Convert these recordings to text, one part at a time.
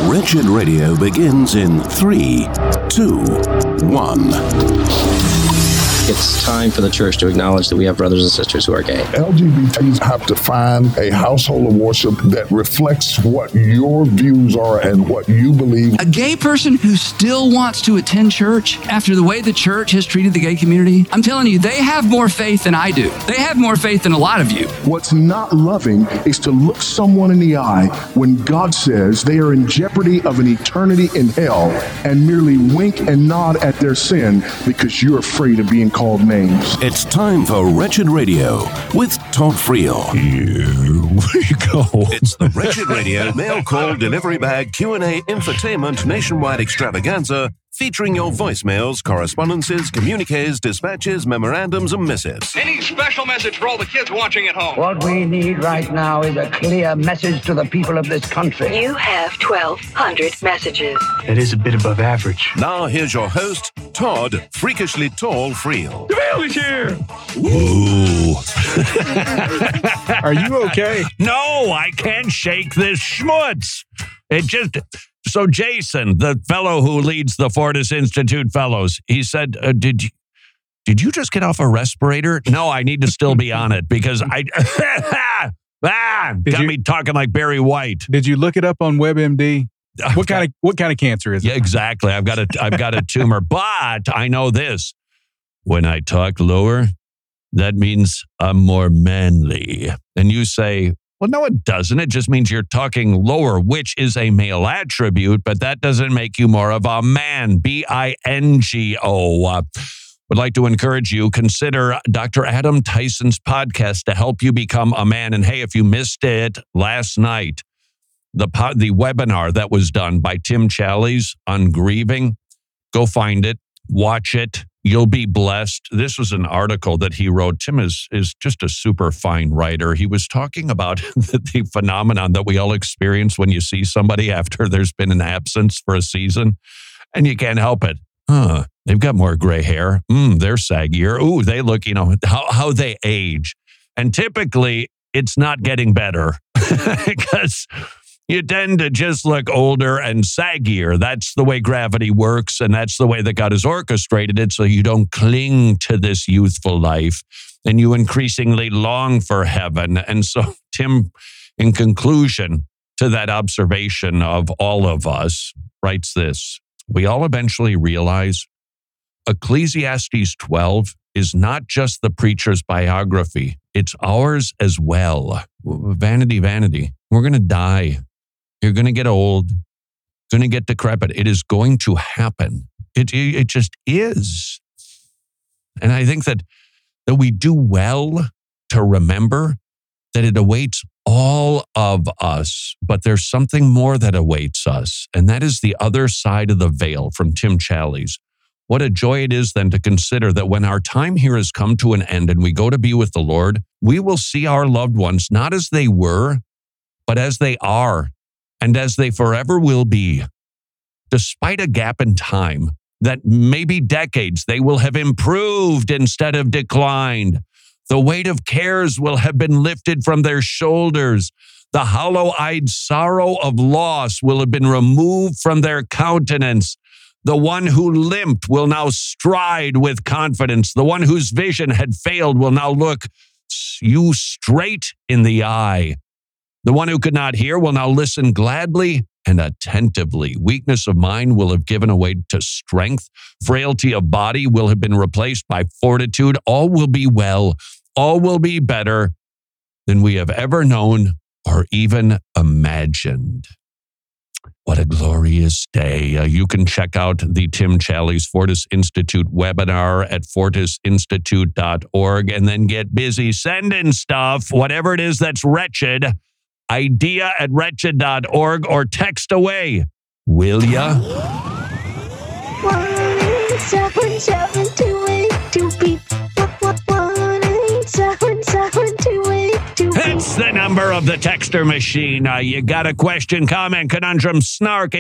Wretched Radio begins in 3, 2, 1. It's time for the church to acknowledge that we have brothers and sisters who are gay. LGBTs have to find a household of worship that reflects what your views are and what you believe. A gay person who still wants to attend church after the way the church has treated the gay community, I'm telling you, they have more faith than I do. They have more faith than a lot of you. What's not loving is to look someone in the eye when God says they are in jeopardy of an eternity in hell and merely wink and nod at their sin because you're afraid of being called names. It's time for Wretched Radio with Todd Friel. Here we go. It's the Wretched Radio mail call delivery bag Q&A infotainment nationwide extravaganza featuring your voicemails, correspondences, communiques, dispatches, memorandums, and missives. Any special message for all the kids watching at home? What we need right now is a clear message to the people of this country. You have 1,200 messages. It is a bit above average. Now here's your host, Todd Freakishly Tall Friel. DeVille is here! Ooh. Are you okay? No, I can't shake this schmutz. It just... So Jason, the fellow who leads the Fortis Institute Fellows, he said, did you just get off a respirator? No, I need to still be on it because I got me talking like Barry White. Did you look it up on WebMD? What kind of cancer is it? Yeah, exactly. I've got a tumor, but I know this. When I talk lower, that means I'm more manly. And you say, well, no, it doesn't. It just means you're talking lower, which is a male attribute, but that doesn't make you more of a man. B-I-N-G-O. Would like to encourage you, consider Dr. Adam Tyson's podcast to help you become a man. And hey, if you missed it last night, the webinar that was done by Tim Challies on grieving, go find it, watch it. You'll be blessed. This was an article that he wrote. Tim is just a super fine writer. He was talking about the phenomenon that we all experience when you see somebody after there's been an absence for a season, and you can't help it. They've got more gray hair. They're saggier. Ooh, they look, how they age. And typically, it's not getting better because you tend to just look older and saggier. That's the way gravity works, and that's the way that God has orchestrated it, so you don't cling to this youthful life, and you increasingly long for heaven. And so Tim, in conclusion to that observation of all of us, writes this: we all eventually realize Ecclesiastes 12 is not just the preacher's biography, it's ours as well. Vanity, vanity. We're going to die. You're going to get old, going to get decrepit. It is going to happen. It just is. And I think that we do well to remember that it awaits all of us, but there's something more that awaits us, and that is the other side of the veil from Tim Challies. What a joy it is then to consider that when our time here has come to an end and we go to be with the Lord, we will see our loved ones not as they were, but as they are. And as they forever will be, despite a gap in time that maybe decades, they will have improved instead of declined. The weight of cares will have been lifted from their shoulders. The hollow-eyed sorrow of loss will have been removed from their countenance. The one who limped will now stride with confidence. The one whose vision had failed will now look you straight in the eye. The one who could not hear will now listen gladly and attentively. Weakness of mind will have given way to strength. Frailty of body will have been replaced by fortitude. All will be well. All will be better than we have ever known or even imagined. What a glorious day. You can check out the Tim Challies Fortis Institute webinar at fortisinstitute.org and then get busy sending stuff, whatever it is that's wretched, idea@wretched.org, or text away, will ya? 1-877-282-beep. That's the number of the texter machine. You got a question, comment, conundrum, snark,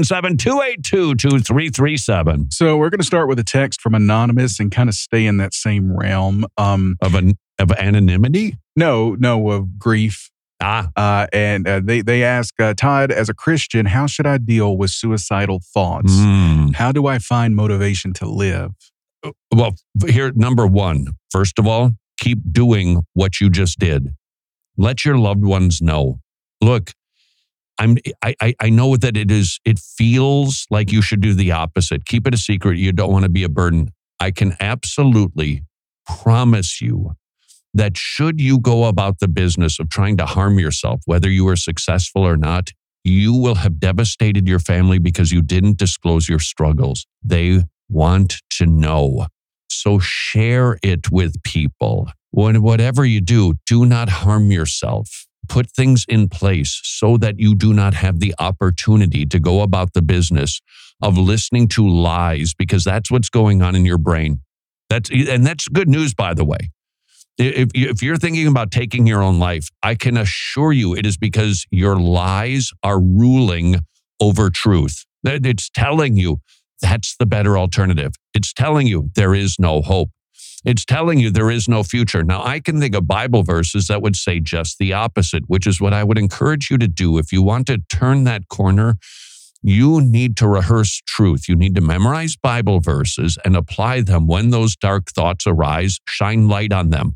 877-282-2337. So we're going to start with a text from Anonymous and kind of stay in that same realm. Of anonymity? No, of grief. And they ask, Todd, as a Christian, how should I deal with suicidal thoughts? How do I find motivation to live? Well, here, number one, first of all, keep doing what you just did. Let your loved ones know. Look, I know that it feels like you should do the opposite. Keep it a secret. You don't want to be a burden. I can absolutely promise you that should you go about the business of trying to harm yourself, whether you are successful or not, you will have devastated your family because you didn't disclose your struggles. They want to know. So share it with people. Whatever you do, do not harm yourself. Put things in place so that you do not have the opportunity to go about the business of listening to lies, because that's what's going on in your brain. That's good news, by the way. If you're thinking about taking your own life, I can assure you it is because your lies are ruling over truth. It's telling you that's the better alternative. It's telling you there is no hope. It's telling you there is no future. Now, I can think of Bible verses that would say just the opposite, which is what I would encourage you to do. If you want to turn that corner, you need to rehearse truth. You need to memorize Bible verses and apply them when those dark thoughts arise. Shine light on them.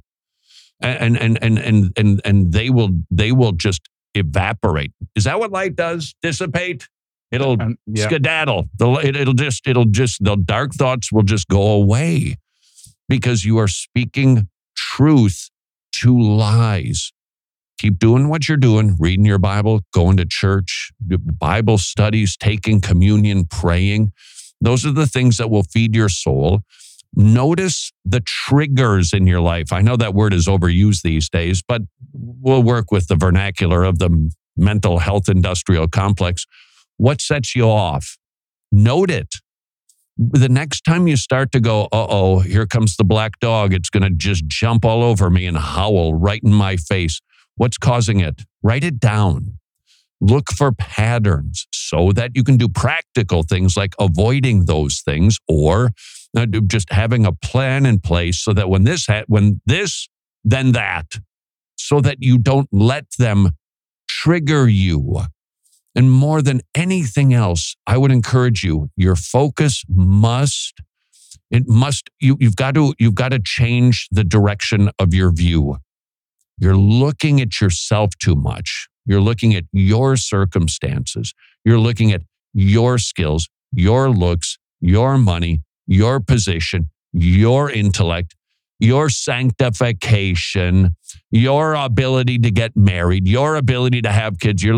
And they will just evaporate. Is that what light does? Dissipate? It'll skedaddle. The dark thoughts will just go away because you are speaking truth to lies. Keep doing what you're doing, reading your Bible, going to church, Bible studies, taking communion, praying. Those are the things that will feed your soul. Notice the triggers in your life. I know that word is overused these days, but we'll work with the vernacular of the mental health industrial complex. What sets you off? Note it. The next time you start to go, uh-oh, here comes the black dog. It's going to just jump all over me and howl right in my face. What's causing it? Write it down. Look for patterns so that you can do practical things like avoiding those things or just having a plan in place so that when this, then that, so that you don't let them trigger you. And more than anything else, I would encourage you, your focus you've got to change the direction of your view. You're looking at yourself too much. You're looking at your circumstances. You're looking at your skills, your looks, your money, your position, your intellect, your sanctification, your ability to get married, your ability to have kids. You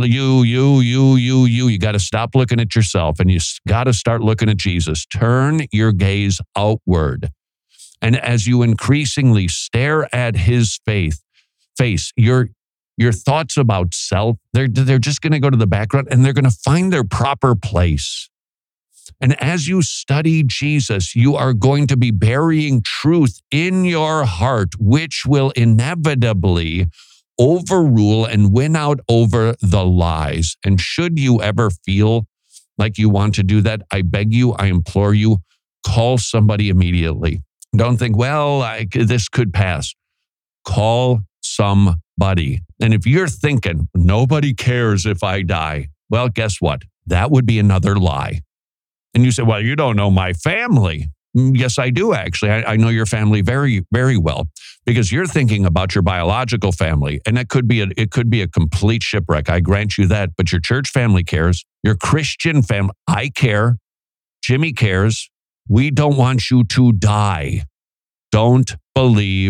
got to stop looking at yourself and you got to start looking at Jesus. Turn your gaze outward. And as you increasingly stare at his face, your thoughts about self, they're just going to go to the background and they're going to find their proper place. And as you study Jesus, you are going to be burying truth in your heart, which will inevitably overrule and win out over the lies. And should you ever feel like you want to do that, I beg you, I implore you, call somebody immediately. Don't think, this could pass. Call somebody. And if you're thinking, nobody cares if I die, well, guess what? That would be another lie. And you say, well, you don't know my family. Yes, I do, actually. I know your family very, very well because you're thinking about your biological family. And it could be a complete shipwreck. I grant you that. But your church family cares. Your Christian family, I care. Jimmy cares. We don't want you to die. Don't believe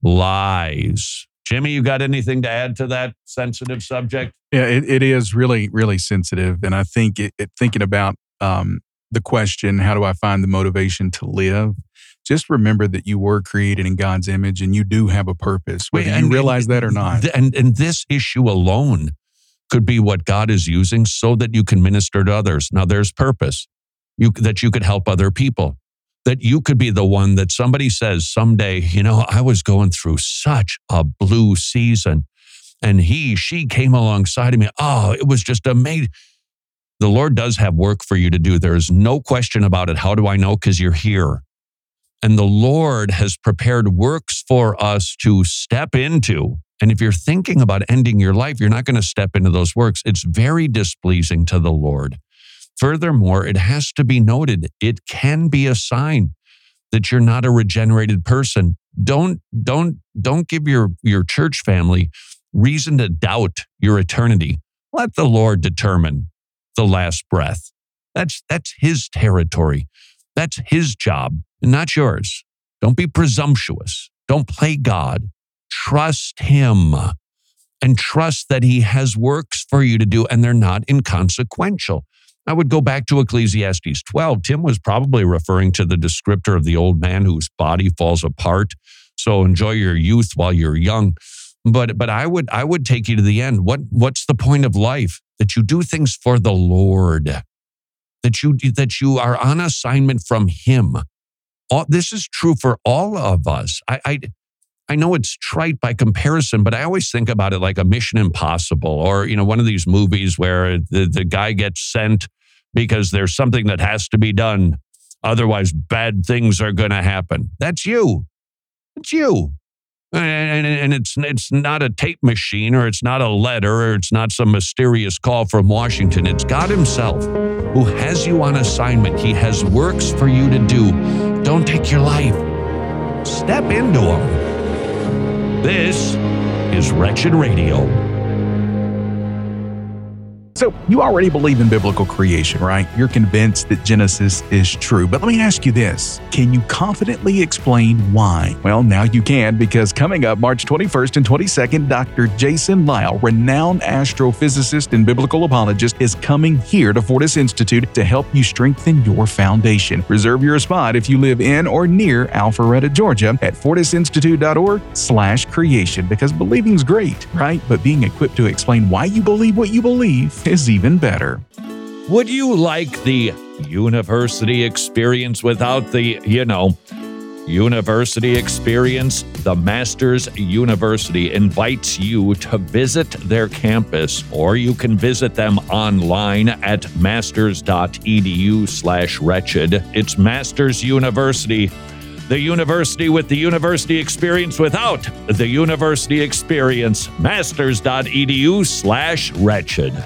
lies. Jimmy, you got anything to add to that sensitive subject? Yeah, it is really, really sensitive. And I think thinking about the question, how do I find the motivation to live? Just remember that you were created in God's image and you do have a purpose, whether you realize that or not. And this issue alone could be what God is using so that you can minister to others. Now, there's purpose, that you could help other people, that you could be the one that somebody says someday, I was going through such a blue season and she came alongside of me. Oh, it was just amazing. The Lord does have work for you to do. There is no question about it. How do I know? Because you're here. And the Lord has prepared works for us to step into And if you're thinking about ending your life, you're not going to step into those works. It's very displeasing to the Lord. Furthermore, it has to be noted, it can be a sign that you're not a regenerated person. Don't give your church family reason to doubt your eternity. Let the Lord determine the last breath. That's his territory. That's his job, and not yours. Don't be presumptuous. Don't play God. Trust him and trust that he has works for you to do, and they're not inconsequential. I would go back to Ecclesiastes 12. Tim was probably referring to the descriptor of the old man whose body falls apart. So enjoy your youth while you're young. But I would take you to the end. What's the point of life? That you do things for the Lord. That you are on assignment from him. This is true for all of us. I know it's trite by comparison, but I always think about it like a Mission Impossible or, one of these movies where the guy gets sent because there's something that has to be done. Otherwise, bad things are going to happen. That's you. It's you. And it's not a tape machine, or it's not a letter, or it's not some mysterious call from Washington. It's God himself who has you on assignment. He has works for you to do. Don't take your life. Step into them. This is Wretched Radio. So you already believe in biblical creation, right? You're convinced that Genesis is true. But let me ask you this. Can you confidently explain why? Well, now you can, because coming up March 21st and 22nd, Dr. Jason Lisle, renowned astrophysicist and biblical apologist, is coming here to Fortis Institute to help you strengthen your foundation. Reserve your spot if you live in or near Alpharetta, Georgia at fortisinstitute.org/creation, because believing's great, right? But being equipped to explain why you believe what you believe is even better. Would you like the university experience without the, university experience? The Masters University invites you to visit their campus, or you can visit them online at masters.edu/wretched. It's Masters University, the university with the university experience without the university experience. Masters.edu/wretched.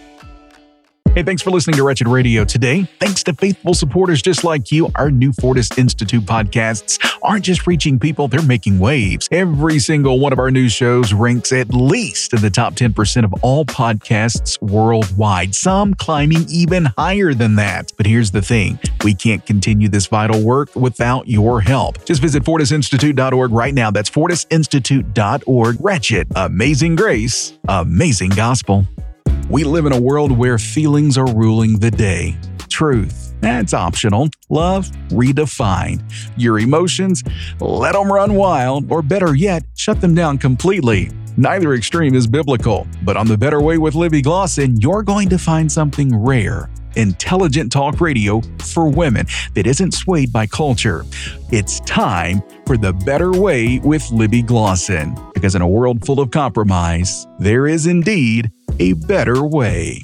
Hey, thanks for listening to Wretched Radio today. Thanks to faithful supporters just like you, our new Fortis Institute podcasts aren't just reaching people, they're making waves. Every single one of our new shows ranks at least in the top 10% of all podcasts worldwide, some climbing even higher than that. But here's the thing, we can't continue this vital work without your help. Just visit fortisinstitute.org right now. That's fortisinstitute.org. Wretched, amazing grace, amazing gospel. We live in a world where feelings are ruling the day. Truth, that's optional. Love, redefined. Your emotions, let them run wild, or better yet, shut them down completely. Neither extreme is biblical, but on The Better Way with Libby Glosson, you're going to find something rare. Intelligent talk radio for women that isn't swayed by culture. It's time for The Better Way with Libby Glosson, because in a world full of compromise, there is indeed a better way.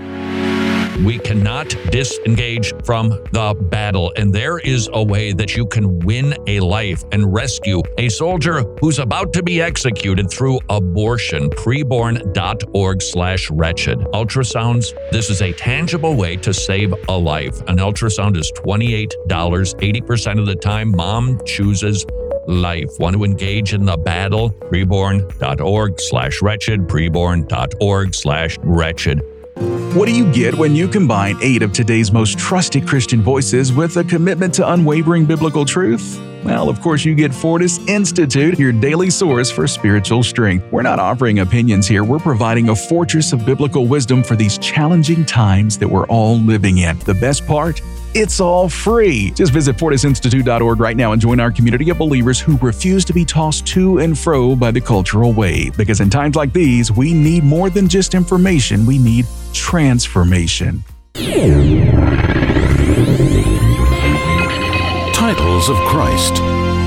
We cannot disengage from the battle, and there is a way that you can win a life and rescue a soldier who's about to be executed through abortion. Preborn.org/wretched. Ultrasounds, this is a tangible way to save a life. An ultrasound is $28. 80% of the time, mom chooses life. Want to engage in the battle? Preborn.org/wretched. Preborn.org/wretched. What do you get when you combine 8 of today's most trusted Christian voices with a commitment to unwavering biblical truth? Well, of course, you get Fortis Institute, your daily source for spiritual strength. We're not offering opinions here. We're providing a fortress of biblical wisdom for these challenging times that we're all living in. The best part? It's all free. Just visit fortisinstitute.org right now and join our community of believers who refuse to be tossed to and fro by the cultural wave. Because in times like these, we need more than just information. We need transformation. Titles of Christ.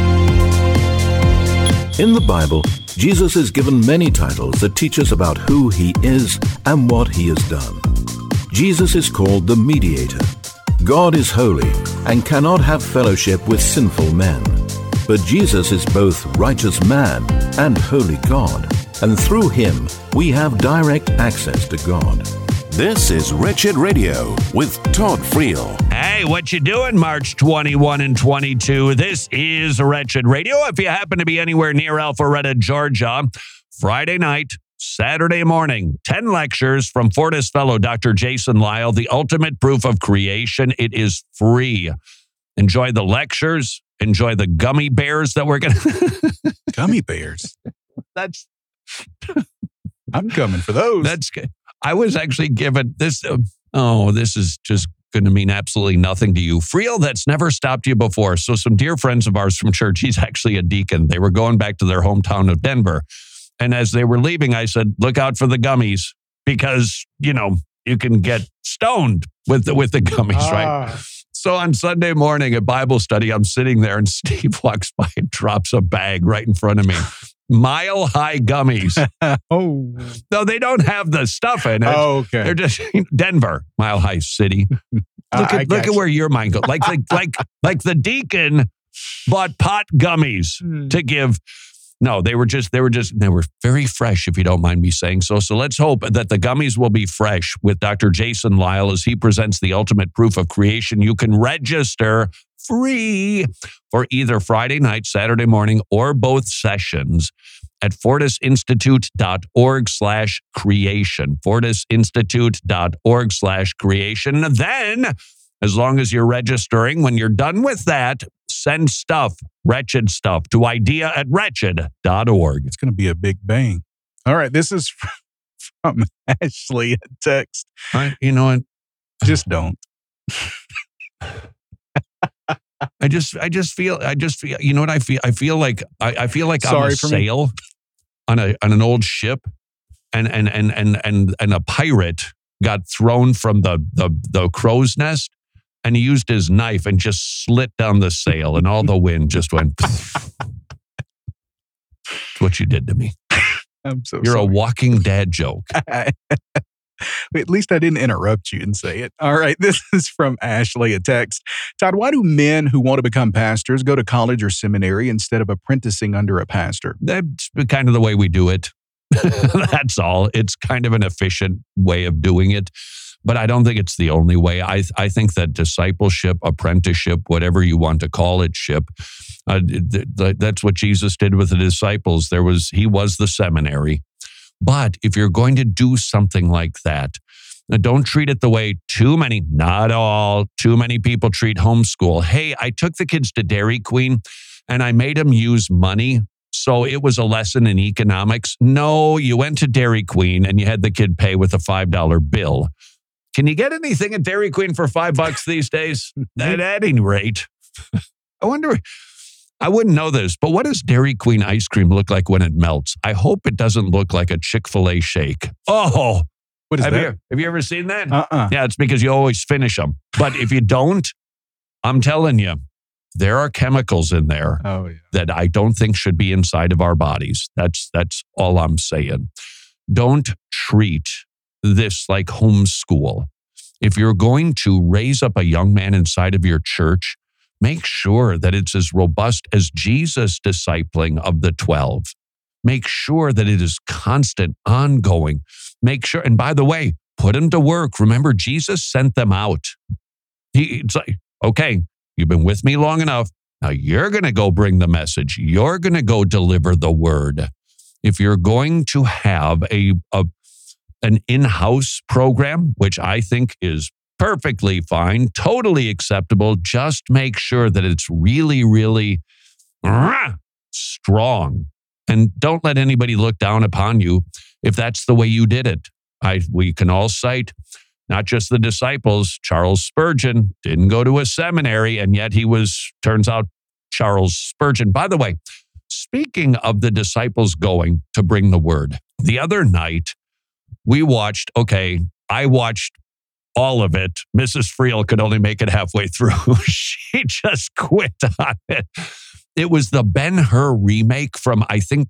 In the Bible, Jesus is given many titles that teach us about who he is and what he has done. Jesus is called the Mediator. God is holy and cannot have fellowship with sinful men. But Jesus is both righteous man and holy God. and through him, we have direct access to God. This is Wretched Radio with Todd Friel. Hey, what you doing, March 21 and 22? This is Wretched Radio. If you happen to be anywhere near Alpharetta, Georgia, Friday night, Saturday morning, 10 lectures from Fortis fellow Dr. Jason Lisle, The Ultimate Proof of Creation. It is free. Enjoy the lectures. Enjoy the gummy bears that we're going to... Gummy bears? That's... I'm coming for those. That's good. I was actually given this. This is just going to mean absolutely nothing to you. Friel, that's never stopped you before. So some dear friends of ours from church, he's actually a deacon. They were going back to their hometown of Denver. And as they were leaving, I said, look out for the gummies because, you can get stoned with the gummies, right? So on Sunday morning at Bible study, I'm sitting there and Steve walks by and drops a bag right in front of me. Mile High gummies. Oh. No, they don't have the stuff in it. Oh, okay. They're just Denver, Mile High City. Look at where your mind goes. Like the deacon bought pot gummies to give. No, they were very fresh, if you don't mind me saying so. So let's hope that the gummies will be fresh with Dr. Jason Lisle as he presents The Ultimate Proof of Creation. You can register free for either Friday night, Saturday morning, or both sessions at fortisinstitute.org/creation. fortisinstitute.org/creation. Then, as long as you're registering, when you're done with that, send stuff, wretched stuff, to idea@wretched.org. It's going to be a big bang. All right, this is from Ashley, a text. You know what? Just don't. I just feel, you know what I feel? I feel like I'm a sail on an old ship and a pirate got thrown from the crow's nest and he used his knife and just slit down the sail and all the wind just went. That's what you did to me. I'm so You're sorry. a walking dad joke. At least I didn't interrupt you and say it. All right, this is from Ashley, a text. Todd, why do men who want to become pastors go to college or seminary instead of apprenticing under a pastor? That's kind of the way we do it. That's all. It's kind of an efficient way of doing it. But I don't think it's the only way. I think that discipleship, apprenticeship, whatever you want to call it, that's what Jesus did with the disciples. He was the seminary. But if you're going to do something like that, don't treat it the way too many people treat homeschool. Hey, I took the kids to Dairy Queen and I made them use money. So it was a lesson in economics. No, you went to Dairy Queen and you had the kid pay with a $5 bill. Can you get anything at Dairy Queen for $5 these days? At any rate, I wonder, I wouldn't know this, but what does Dairy Queen ice cream look like when it melts? I hope it doesn't look like a Chick-fil-A shake. Oh, what is that? Have you ever seen that? Yeah, it's because you always finish them. But if you don't, I'm telling you, there are chemicals in there that I don't think should be inside of our bodies. That's all I'm saying. Don't treat this like homeschool. If you're going to raise up a young man inside of your church, make sure that it's as robust as Jesus' discipling of the 12. Make sure that it is constant, ongoing. Make sure, and by the way, put them to work. Remember, Jesus sent them out. It's like, okay, you've been with me long enough. Now you're going to go bring the message. You're going to go deliver the word. If you're going to have an in-house program, which I think is perfectly fine, totally acceptable, just make sure that it's really, really strong. And don't let anybody look down upon you if that's the way you did it. We can all cite not just the disciples. Charles Spurgeon didn't go to a seminary, and yet turns out Charles Spurgeon. By the way, speaking of the disciples going to bring the word, the other night, I watched all of it. Mrs. Friel could only make it halfway through. She just quit on it. It was the Ben-Hur remake from, I think,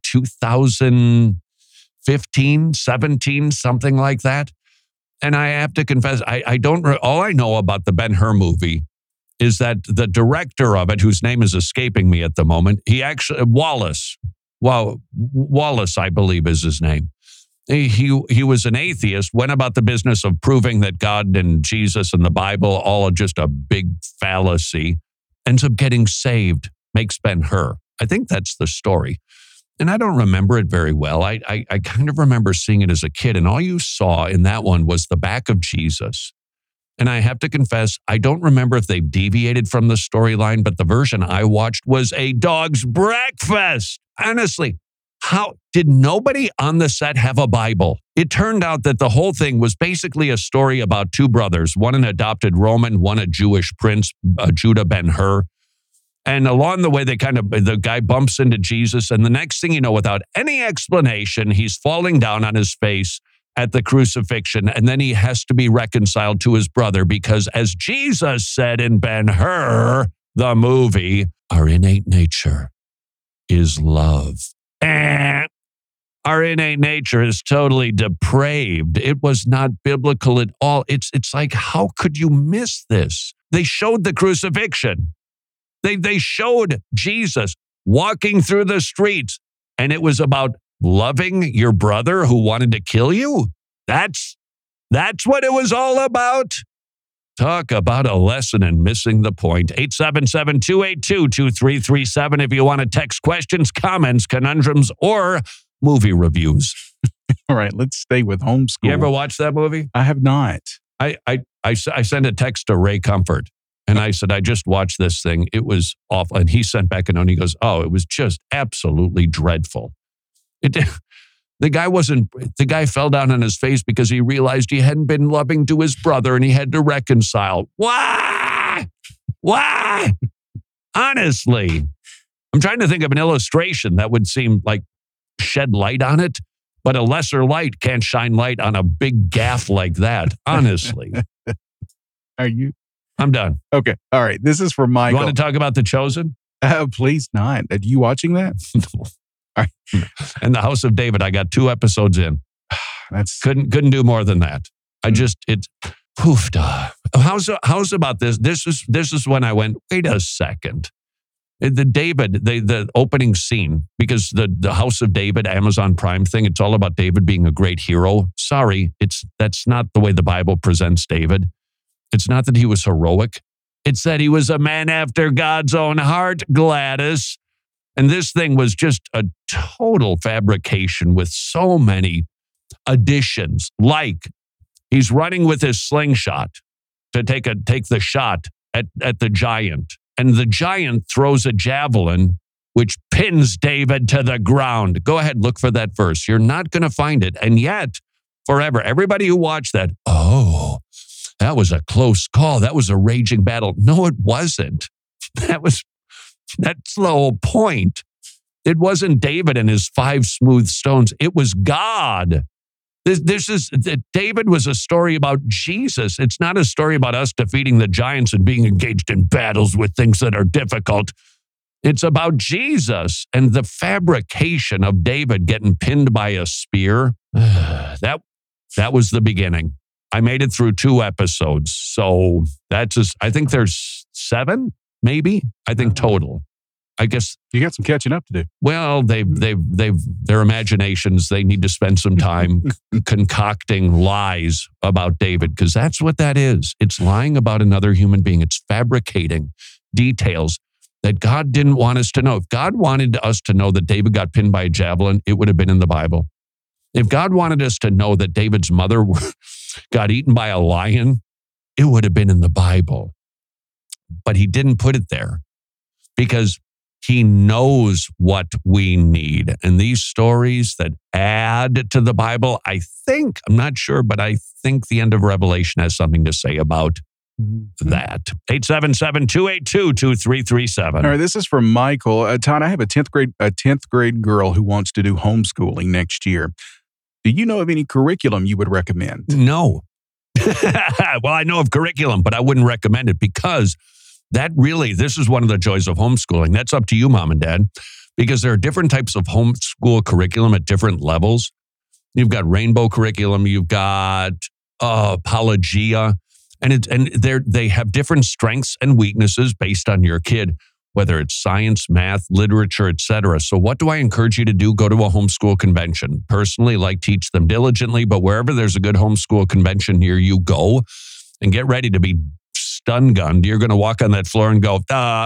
2015, 17, something like that. And I have to confess, all I know about the Ben-Hur movie is that the director of it, whose name is escaping me at the moment, Wallace, Wallace, I believe is his name. He was an atheist, went about the business of proving that God and Jesus and the Bible all are just a big fallacy, ends up getting saved, makes Ben-Hur. I think that's the story. And I don't remember it very well. I kind of remember seeing it as a kid, and all you saw in that one was the back of Jesus. And I have to confess, I don't remember if they've deviated from the storyline, but the version I watched was a dog's breakfast. Honestly, how did nobody on the set have a Bible? It turned out that the whole thing was basically a story about two brothers, one an adopted Roman, one a Jewish prince, Judah Ben-Hur. And along the way, the guy bumps into Jesus. And the next thing you know, without any explanation, he's falling down on his face at the crucifixion. And then he has to be reconciled to his brother because, as Jesus said in Ben-Hur, the movie, our innate nature is love. Our innate nature is totally depraved. It was not biblical at all. It's like, how could you miss this? They showed the crucifixion. They showed Jesus walking through the streets, and it was about loving your brother who wanted to kill you. That's what it was all about. Talk about a lesson and missing the point. 877-282-2337 if you want to text questions, comments, conundrums, or movie reviews. All right, let's stay with homeschool. You ever watch that movie? I have not. I sent a text to Ray Comfort, and I said, I just watched this thing. It was awful. And he sent back a note, and he goes, oh, it was just absolutely dreadful. The guy fell down on his face because he realized he hadn't been loving to his brother and he had to reconcile. Why? Honestly, I'm trying to think of an illustration that would seem like shed light on it, but a lesser light can't shine light on a big gaffe like that. Honestly. Are you? I'm done. Okay. All right. This is for Michael. You want to talk about The Chosen? Please not. Are you watching that? No. All right. And The House of David, I got 2 episodes in. Couldn't do more than that. How's about this? This is when I went, wait a second. The opening scene, because the House of David, Amazon Prime thing, it's all about David being a great hero. Sorry, that's not the way the Bible presents David. It's not that he was heroic. It's that he was a man after God's own heart, Gladys. And this thing was just a total fabrication with so many additions. Like he's running with his slingshot to take the shot at the giant. And the giant throws a javelin, which pins David to the ground. Go ahead, look for that verse. You're not going to find it. And yet, forever, everybody who watched that, oh, that was a close call. That was a raging battle. No, it wasn't. That's the whole point. It wasn't David and his 5 smooth stones. It was God. David was a story about Jesus. It's not a story about us defeating the giants and being engaged in battles with things that are difficult. It's about Jesus and the fabrication of David getting pinned by a spear. That was the beginning. I made it through 2 episodes. So I think there's 7, maybe. I think total. I guess you got some catching up to do. Well, they've their imaginations. They need to spend some time concocting lies about David, because that's what that is. It's lying about another human being. It's fabricating details that God didn't want us to know. If God wanted us to know that David got pinned by a javelin, it would have been in the Bible. If God wanted us to know that David's mother got eaten by a lion, it would have been in the Bible. But he didn't put it there because he knows what we need. And these stories that add to the Bible, I'm not sure, but I think the end of Revelation has something to say about that. 877-282-2337. All right, this is from Michael. Todd, I have a 10th grade girl who wants to do homeschooling next year. Do you know of any curriculum you would recommend? No. Well, I know of curriculum, but I wouldn't recommend it because this is one of the joys of homeschooling. That's up to you, mom and dad, because there are different types of homeschool curriculum at different levels. You've got rainbow curriculum, you've got Apologia, and they have different strengths and weaknesses based on your kid. whether it's science, math, literature, etc. So what do I encourage you to do? Go to a homeschool convention. Personally, like teach them diligently, but wherever there's a good homeschool convention near you, go and get ready to be stun gunned. You're going to walk on that floor and go,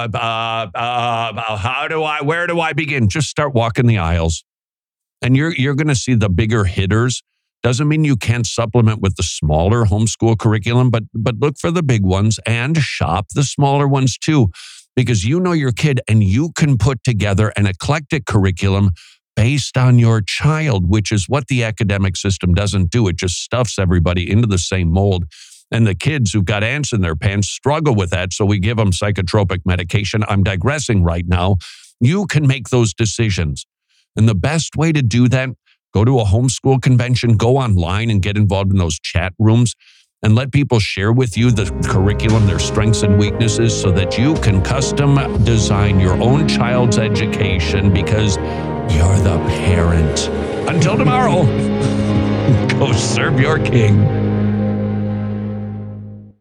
where do I begin? Just start walking the aisles. And you're going to see the bigger hitters. Doesn't mean you can't supplement with the smaller homeschool curriculum, but look for the big ones and shop the smaller ones too, because you know your kid and you can put together an eclectic curriculum based on your child, which is what the academic system doesn't do. It just stuffs everybody into the same mold. And the kids who've got ants in their pants struggle with that, so we give them psychotropic medication. I'm digressing right now. You can make those decisions. And the best way to do that, go to a homeschool convention, go online and get involved in those chat rooms and let people share with you the curriculum, their strengths and weaknesses, so that you can custom design your own child's education because you're the parent. Until tomorrow, go serve your king.